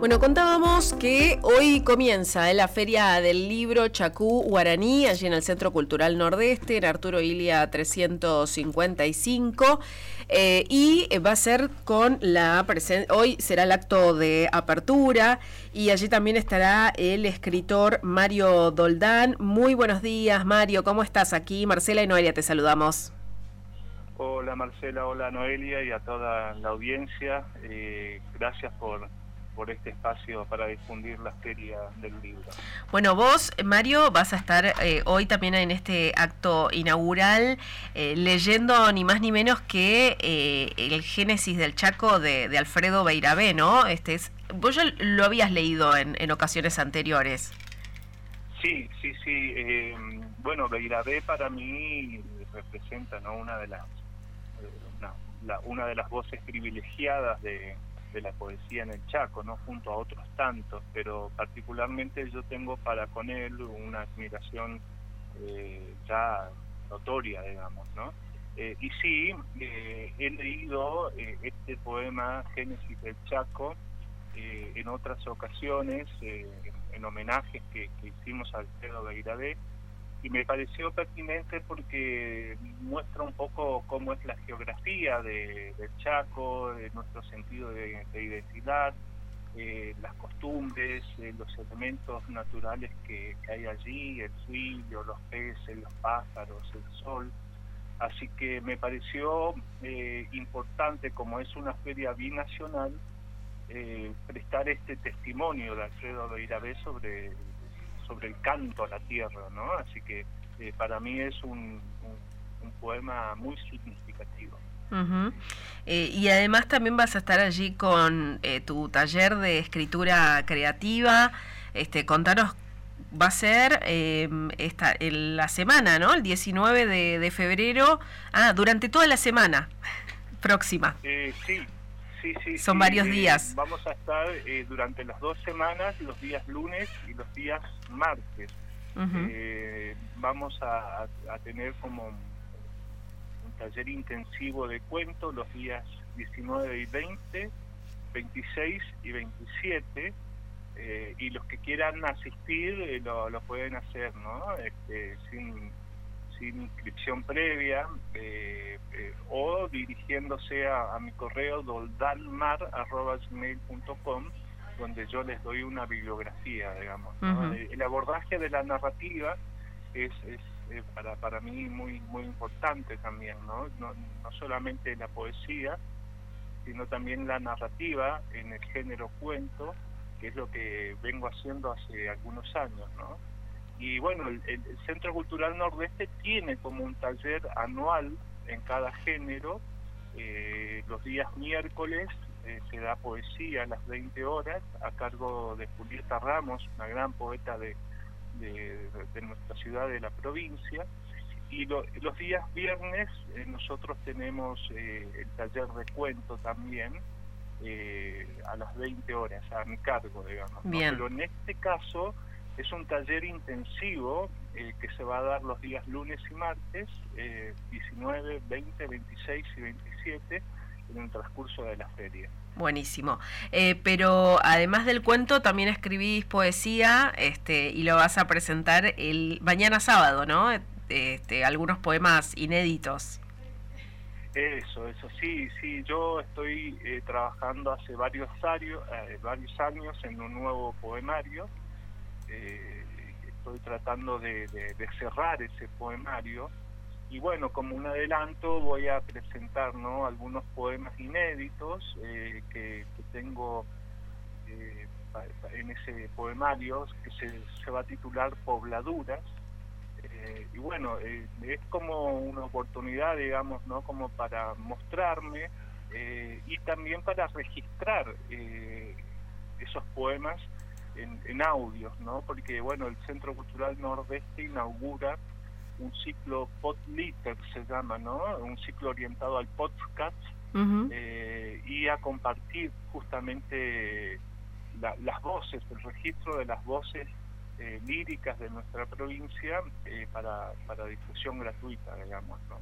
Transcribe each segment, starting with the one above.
Bueno, contábamos que hoy comienza la Feria del Libro Chacú Guaraní, allí en el Centro Cultural Nordeste, en Arturo Illia 355, y va a ser con la presencia, hoy será el acto de apertura, y allí también estará el escritor Mario Doldán. Muy buenos días, Mario, ¿cómo estás? Aquí Marcela y Noelia te saludamos. Hola Marcela, hola Noelia y a toda la audiencia, gracias por este espacio para difundir la Feria del Libro. Bueno, vos, Mario, vas a estar hoy también en este acto inaugural leyendo ni más ni menos que el Génesis del Chaco de Alfredo Beiravé, ¿no? Vos ya lo habías leído en ocasiones anteriores. Sí. Bueno, Beiravé para mí representa, ¿no?, una de las voces privilegiadas de la poesía en el Chaco, no junto a otros tantos, pero particularmente yo tengo para con él una admiración ya notoria, digamos, ¿no? Y sí, he leído este poema Génesis del Chaco en otras ocasiones, en homenajes que hicimos a Alfredo Beiravé, y me pareció pertinente porque muestra un poco cómo es la geografía del Chaco, de nuestro sentido de identidad, las costumbres, los elementos naturales que hay allí, el río, los peces, los pájaros, el sol. Así que me pareció importante, como es una feria binacional, prestar este testimonio de Alfredo Beiravé sobre el canto a la tierra, ¿no? Así que para mí es un poema muy significativo. Uh-huh. Y además también vas a estar allí con tu taller de escritura creativa. Contanos, va a ser en la semana, ¿no? El 19 de febrero, durante toda la semana próxima. Sí. Son varios días. Vamos a estar durante las 2 semanas, los días lunes y los días martes. Uh-huh. Vamos a tener como un taller intensivo de cuento los días 19 y 20, 26 y 27, y los que quieran asistir lo pueden hacer, ¿no? Sin inscripción previa, o dirigiéndose a mi correo doldanmar@gmail.com, donde yo les doy una bibliografía, digamos, ¿no? Uh-huh. El abordaje de la narrativa es para mí muy importante también, ¿no? No solamente la poesía, sino también la narrativa en el género cuento, que es lo que vengo haciendo hace algunos años, ¿no? Y bueno, el Centro Cultural Nordeste tiene como un taller anual en cada género. Los días miércoles se da poesía a las 20 horas a cargo de Julieta Ramos, una gran poeta de nuestra ciudad, de la provincia. Y los días viernes nosotros tenemos el taller de cuento también a las 20 horas, a mi cargo, digamos, ¿no? Pero en este caso es un taller intensivo que se va a dar los días lunes y martes, 19, 20, 26 y 27, en el transcurso de la feria. Buenísimo. Pero además del cuento, también escribís poesía, y lo vas a presentar el mañana sábado, ¿no? Algunos poemas inéditos. Eso, sí. Yo estoy trabajando hace varios años en un nuevo poemario. Estoy tratando de cerrar ese poemario, y bueno, como un adelanto voy a presentar, ¿no?, algunos poemas inéditos que tengo en ese poemario, que se va a titular Pobladuras. Y bueno, es como una oportunidad, digamos, ¿no?, como para mostrarme y también para registrar esos poemas en audios, ¿no? Porque bueno, el Centro Cultural Nordeste inaugura un ciclo Podliter, se llama, ¿no? Un ciclo orientado al podcast. Uh-huh. Y a compartir justamente las voces, el registro de las voces líricas de nuestra provincia para difusión gratuita, digamos, ¿no?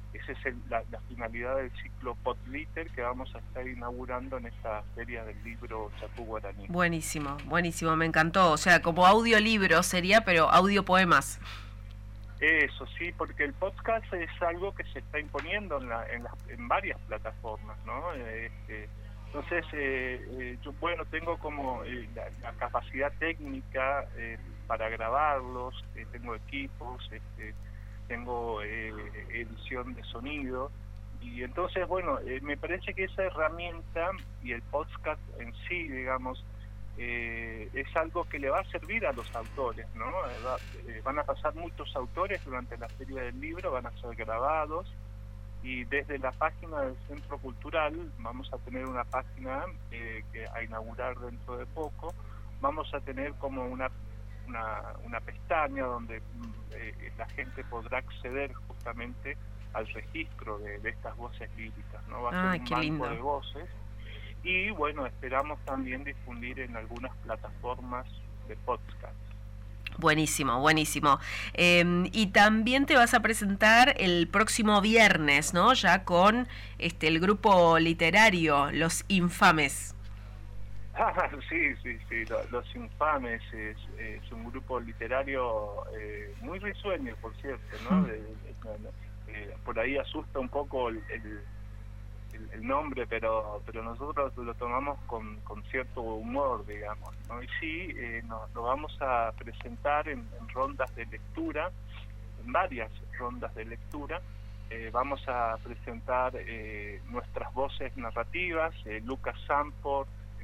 esa es la finalidad del ciclo Podliter que vamos a estar inaugurando en esta Feria del Libro Chacú Guaraní. Buenísimo, buenísimo, me encantó. O sea, como audiolibro sería, pero audio poemas. Eso sí, porque el podcast es algo que se está imponiendo en varias plataformas, ¿no? Entonces, yo, bueno, tengo como la capacidad técnica para grabarlos, tengo equipos, tengo edición de sonido, y entonces, bueno, me parece que esa herramienta y el podcast en sí, digamos, es algo que le va a servir a los autores, ¿no? Van a pasar muchos autores durante la Feria del Libro, van a ser grabados, y desde la página del Centro Cultural vamos a tener una página que a inaugurar dentro de poco. Vamos a tener como una pestaña donde la gente podrá acceder justamente al registro de estas voces líricas, ¿no? Va a ser un banco lindo de voces. Y bueno, esperamos también difundir en algunas plataformas de podcast. Buenísimo, buenísimo. Y también te vas a presentar el próximo viernes, ¿no? Ya con el grupo literario, Los Infames. Sí, Los Infames es un grupo literario muy risueño, por cierto, ¿no? Por ahí asusta un poco el nombre, pero nosotros lo tomamos con cierto humor, digamos, ¿no? Y sí, lo vamos a presentar en rondas de lectura, en varias rondas de lectura. Vamos a presentar nuestras voces narrativas, Lucas Sampor,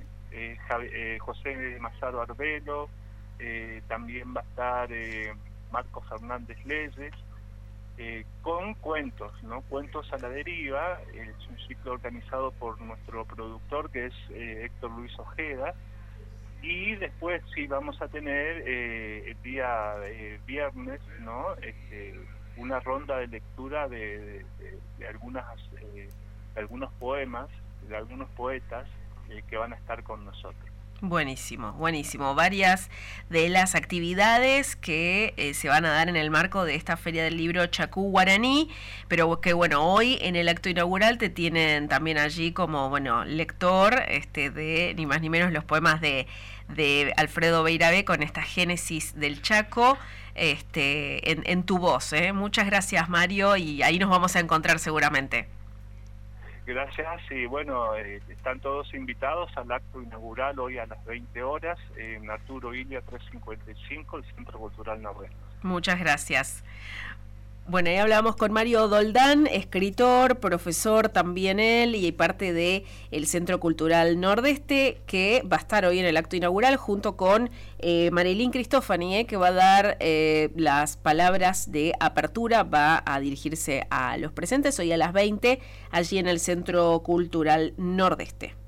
José Mazaro Arbelo, también va a estar Marco Fernández Leyes, con cuentos, ¿no? Cuentos a la deriva. Es un ciclo organizado por nuestro productor, que es Héctor Luis Ojeda, y después sí vamos a tener el día viernes, ¿no? Una ronda de lectura de algunos poemas, de algunos poetas que van a estar con nosotros. Buenísimo, buenísimo. Varias de las actividades que se van a dar en el marco de esta Feria del Libro Chacú Guaraní, pero que bueno, hoy en el acto inaugural te tienen también allí como, bueno, lector de ni más ni menos los poemas de Alfredo Beiravé con esta génesis del Chaco en tu voz. Muchas gracias, Mario, y ahí nos vamos a encontrar seguramente. Gracias, y bueno, están todos invitados al acto inaugural hoy a las 20 horas en Arturo Illia 355, el Centro Cultural Nordeste. Muchas gracias. Bueno, ahí hablamos con Mario Doldán, escritor, profesor también él, y parte de el Centro Cultural Nordeste, que va a estar hoy en el acto inaugural junto con Marilyn Cristofani, que va a dar las palabras de apertura, va a dirigirse a los presentes hoy a las 20, allí en el Centro Cultural Nordeste.